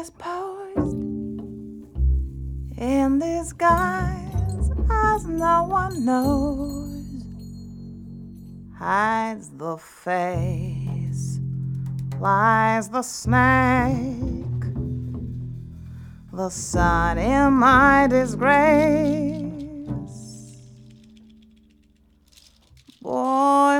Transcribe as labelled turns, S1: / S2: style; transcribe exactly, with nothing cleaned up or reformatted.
S1: is posed in disguise as no one knows, hides the face, lies the snake, the sun in my disgrace. Boy,